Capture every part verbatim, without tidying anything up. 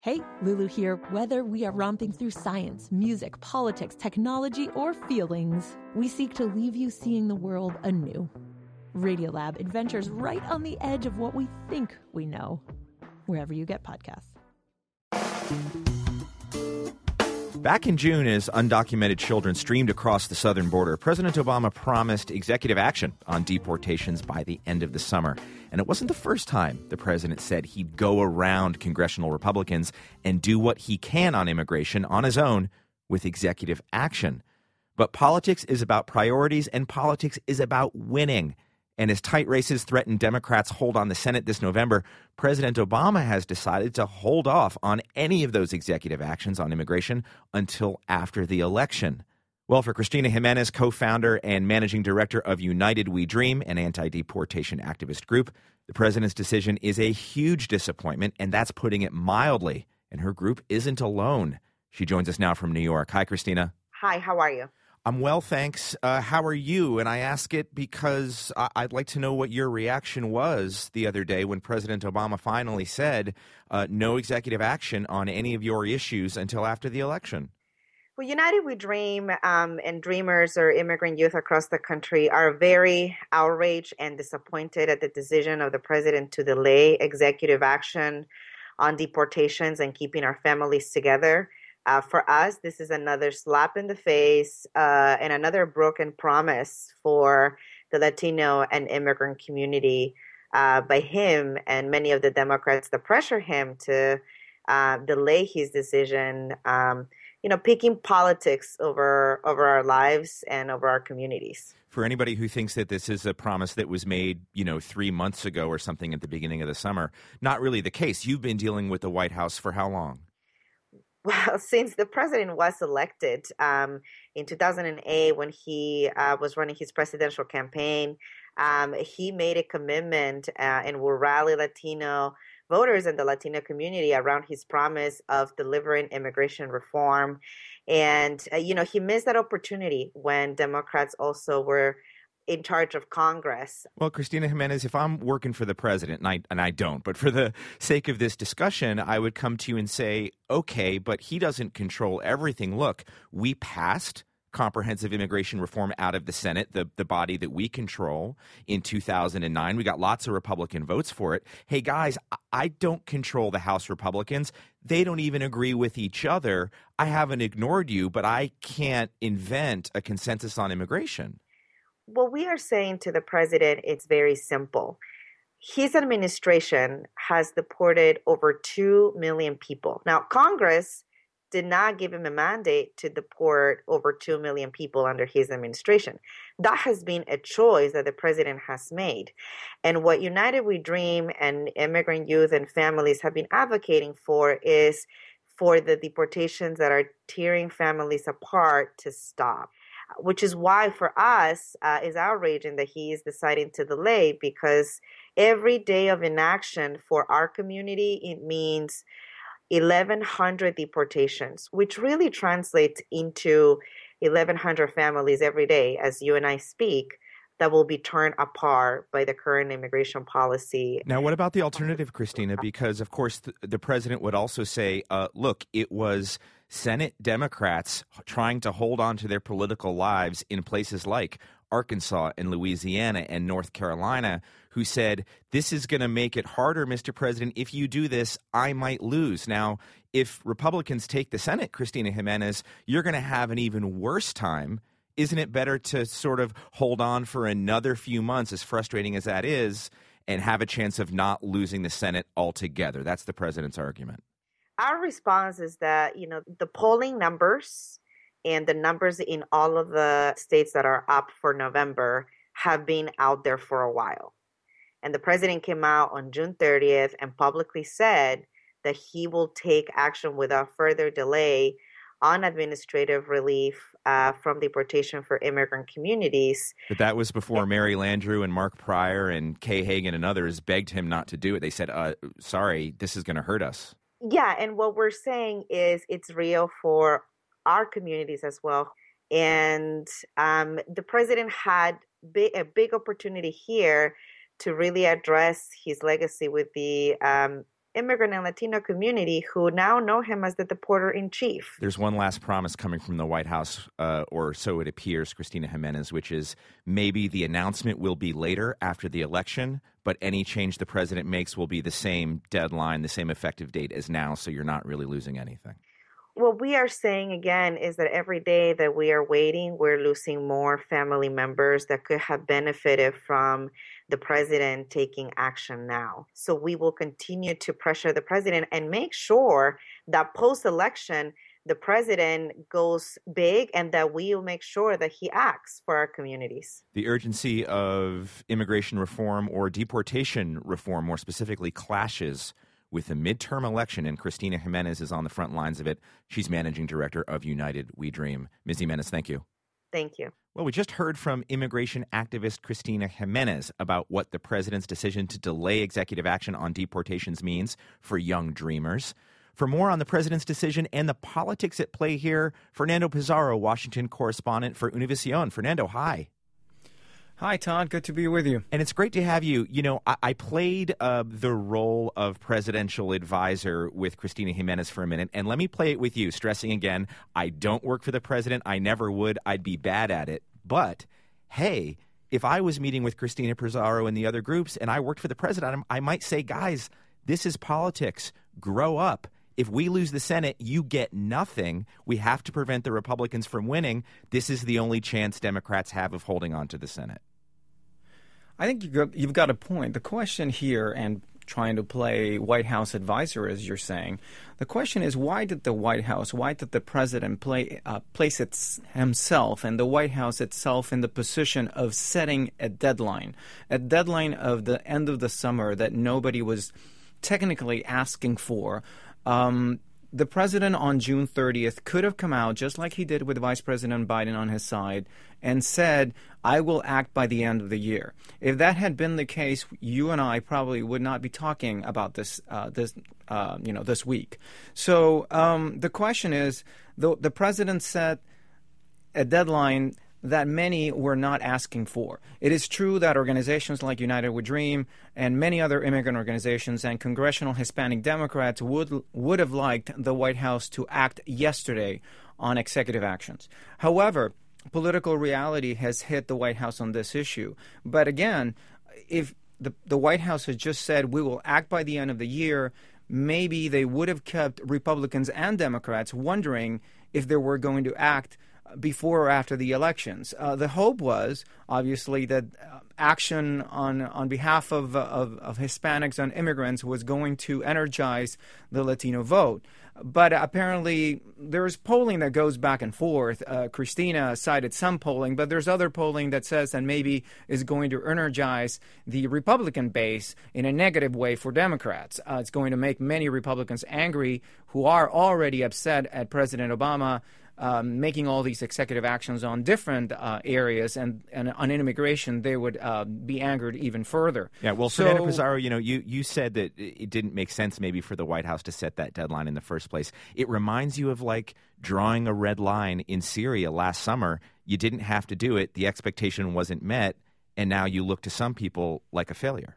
Hey, Lulu here. Whether we are romping through science, music, politics, technology, or feelings, we seek to leave you seeing the world anew. Radiolab adventures right on the edge of what we think we know, wherever you get podcasts. Back in June, as undocumented children streamed across the southern border, President Obama promised executive action on deportations by the end of the summer. And it wasn't the first time the president said he'd go around congressional Republicans and do what he can on immigration on his own with executive action. But politics is about priorities, and politics is about winning. And as tight races threaten Democrats' hold on the Senate this November, President Obama has decided to hold off on any of those executive actions on immigration until after the election. Well, for Cristina Jimenez, co-founder and managing director of United We Dream, an anti-deportation activist group, the president's decision is a huge disappointment, and that's putting it mildly. And her group isn't alone. She joins us now from New York. Hi, Cristina. Hi, how are you? I'm well, thanks. Uh, how are you? And I ask it because I- I'd like to know what your reaction was the other day when President Obama finally said uh, no executive action on any of your issues until after the election. Well, United We Dream um, and Dreamers, or immigrant youth across the country, are very outraged and disappointed at the decision of the president to delay executive action on deportations and keeping our families together. Uh, for us, this is another slap in the face uh, and another broken promise for the Latino and immigrant community uh, by him and many of the Democrats that pressure him to uh, delay his decision, um, you know, picking politics over over our lives and over our communities. For anybody who thinks that this is a promise that was made, you know, three months ago or something at the beginning of the summer, not really the case. You've been dealing with the White House for how long? Well, since the president was elected um, in two thousand eight, when he uh, was running his presidential campaign, um, he made a commitment uh, and will rally Latino voters and the Latino community around his promise of delivering immigration reform. And, uh, you know, he missed that opportunity when Democrats also were in charge of Congress. Well, Cristina Jimenez, if I'm working for the president, and I, and I don't, but for the sake of this discussion, I would come to you and say, okay, but he doesn't control everything. Look, we passed comprehensive immigration reform out of the Senate, the, the body that we control, in two thousand nine. We got lots of Republican votes for it. Hey, guys, I don't control the House Republicans. They don't even agree with each other. I haven't ignored you, but I can't invent a consensus on immigration. What we are saying to the president, it's very simple. His administration has deported over two million people. Now, Congress did not give him a mandate to deport over two million people under his administration. That has been a choice that the president has made. And what United We Dream and immigrant youth and families have been advocating for is for the deportations that are tearing families apart to stop. Which is why for us uh, is outraging that he is deciding to delay, because every day of inaction for our community, it means eleven hundred deportations, which really translates into eleven hundred families every day, as you and I speak, that will be torn apart by the current immigration policy. Now, what about the alternative, Cristina? Because, of course, the, the president would also say, uh, look, it was Senate Democrats trying to hold on to their political lives in places like Arkansas and Louisiana and North Carolina who said, this is going to make it harder, Mister President. If you do this, I might lose. Now, if Republicans take the Senate, Cristina Jimenez, you're going to have an even worse time. Isn't it better to sort of hold on for another few months, as frustrating as that is, and have a chance of not losing the Senate altogether? That's the president's argument. Our response is that, you know, the polling numbers and the numbers in all of the states that are up for November have been out there for a while. And the president came out on June thirtieth and publicly said that he will take action without further delay on administrative relief uh, from deportation for immigrant communities. But that was before Mary Landrieu and Mark Pryor and Kay Hagan and others begged him not to do it. They said, uh, sorry, this is going to hurt us. Yeah, and what we're saying is it's real for our communities as well. And um, the president had big, a big opportunity here to really address his legacy with the um, immigrant and Latino community who now know him as the deporter-in-chief. There's one last promise coming from the White House, uh, or so it appears, Cristina Jimenez, which is maybe the announcement will be later after the election, but any change the president makes will be the same deadline, the same effective date as now, so you're not really losing anything. What we are saying, again, is that every day that we are waiting, we're losing more family members that could have benefited from the president taking action now. So we will continue to pressure the president and make sure that post-election, the president goes big and that we will make sure that he acts for our communities. The urgency of immigration reform or deportation reform, more specifically, clashes with the midterm election, and Cristina Jimenez is on the front lines of it. She's managing director of United We Dream. Miz Jimenez, thank you. Thank you. Well, we just heard from immigration activist Cristina Jimenez about what the president's decision to delay executive action on deportations means for young dreamers. For more on the president's decision and the politics at play here, Fernando Pizarro, Washington correspondent for Univision. Fernando, hi. Hi, Todd. Good to be with you. And it's great to have you. You know, I, I played uh, the role of presidential advisor with Cristina Jimenez for a minute, and let me play it with you, stressing again, I don't work for the president. I never would. I'd be bad at it. But, hey, if I was meeting with Cristina Pizarro and the other groups and I worked for the president, I might say, guys, this is politics. Grow up. If we lose the Senate, you get nothing. We have to prevent the Republicans from winning. This is the only chance Democrats have of holding on to the Senate. I think you've got, you've got a point. The question here, and trying to play White House advisor, as you're saying, the question is, why did the White House, why did the president play, uh, place its, himself and the White House itself in the position of setting a deadline, a deadline of the end of the summer that nobody was technically asking for? Um, the president on June thirtieth could have come out, just like he did with Vice President Biden on his side, and said, I will act by the end of the year. If that had been the case, you and I probably would not be talking about this uh, this uh, you know this week. So um, the question is, the, the president set a deadline that many were not asking for. It is true that organizations like United We Dream and many other immigrant organizations and congressional Hispanic Democrats would would have liked the White House to act yesterday on executive actions. However, political reality has hit the White House on this issue. But again, if the, the White House has just said we will act by the end of the year, maybe they would have kept Republicans and Democrats wondering if they were going to act before or after the elections. Uh, the hope was, obviously, that uh, action on on behalf of, of, of Hispanics and immigrants was going to energize the Latino vote. But apparently, there's polling that goes back and forth. Uh, Cristina cited some polling, but there's other polling that says that maybe is going to energize the Republican base in a negative way for Democrats. Uh, it's going to make many Republicans angry who are already upset at President Obama Um, making all these executive actions on different uh, areas, and, and on immigration, they would uh, be angered even further. Yeah, well, so, Fernando Pizarro, you know, you, you said that it didn't make sense maybe for the White House to set that deadline in the first place. It reminds you of like drawing a red line in Syria last summer. You didn't have to do it. The expectation wasn't met, and now you look to some people like a failure.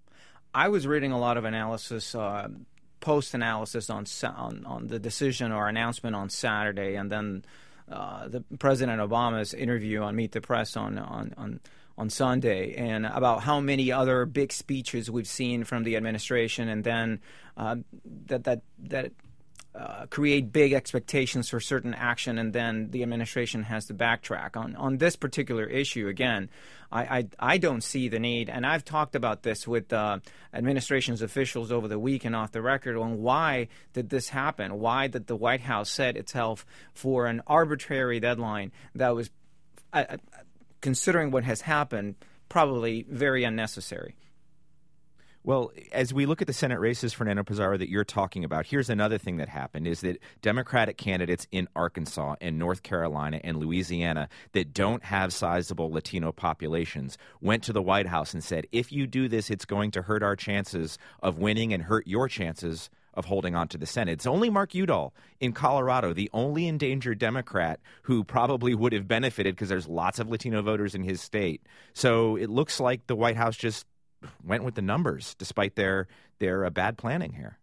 I was reading a lot of analysis uh, post-analysis on, on on the decision or announcement on Saturday, and then uh, the President Obama's interview on Meet the Press on, on on on Sunday, and about how many other big speeches we've seen from the administration, and then uh, that that that uh, create big expectations for certain action, and then the administration has to backtrack on on this particular issue. Again, I, I, I don't see the need, and I've talked about this with uh, administration's officials over the week and off the record on why did this happen? Why did the White House set itself for an arbitrary deadline that was, uh, considering what has happened, probably very unnecessary? Well, as we look at the Senate races, Fernando Pizarro, that you're talking about, here's another thing that happened is that Democratic candidates in Arkansas and North Carolina and Louisiana that don't have sizable Latino populations went to the White House and said, if you do this, it's going to hurt our chances of winning and hurt your chances of holding on to the Senate. It's only Mark Udall in Colorado, the only endangered Democrat who probably would have benefited because there's lots of Latino voters in his state. So it looks like the White House just went with the numbers despite their their uh, bad planning here.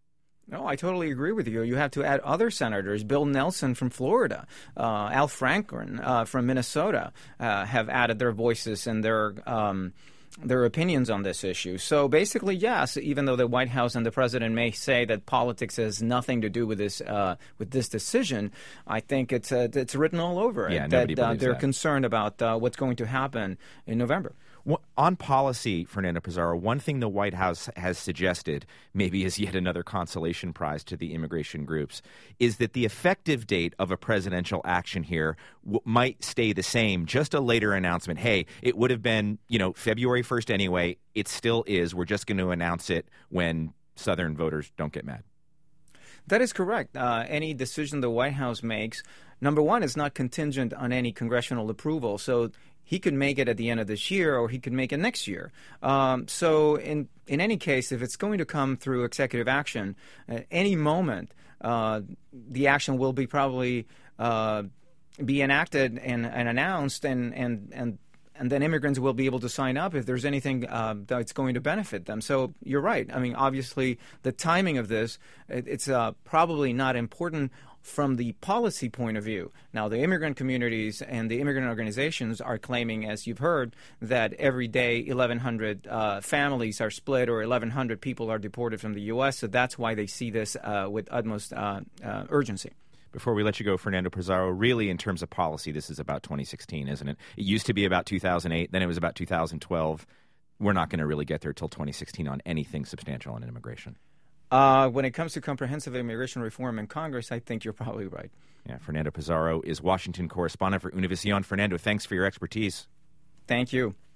No, I totally agree with you. You have to add other senators. Bill Nelson from Florida, uh, Al Franken uh, from Minnesota uh, have added their voices and their um, their opinions on this issue. So basically, yes, even though the White House and the president may say that politics has nothing to do with this uh, with this decision, I think it's uh, it's written all over it yeah, that uh, they're that. concerned about uh, what's going to happen in November. On policy, Fernando Pizarro, one thing the White House has suggested, maybe as yet another consolation prize to the immigration groups, is that the effective date of a presidential action here w- might stay the same, just a later announcement. Hey, it would have been, you know, February first anyway. It still is. We're just going to announce it when Southern voters don't get mad. That is correct. Uh, any decision the White House makes, number one, is not contingent on any congressional approval. So he could make it at the end of this year, or he could make it next year. Um, so in in any case, if it's going to come through executive action, at any moment, uh, the action will be probably uh, be enacted and, and announced, and and and. And then immigrants will be able to sign up if there's anything uh, that's going to benefit them. So you're right. I mean, obviously, the timing of this, it, it's uh, probably not important from the policy point of view. Now, the immigrant communities and the immigrant organizations are claiming, as you've heard, that every day eleven hundred uh, families are split or eleven hundred people are deported from the U S. So that's why they see this uh, with utmost uh, uh, urgency. Before we let you go, Fernando Pizarro, really in terms of policy, this is about twenty sixteen, isn't it? It used to be about two thousand eight, then it was about two thousand twelve. We're not going to really get there till twenty sixteen on anything substantial on immigration. Uh, when it comes to comprehensive immigration reform in Congress, I think you're probably right. Yeah, Fernando Pizarro is Washington correspondent for Univision. Fernando, thanks for your expertise. Thank you.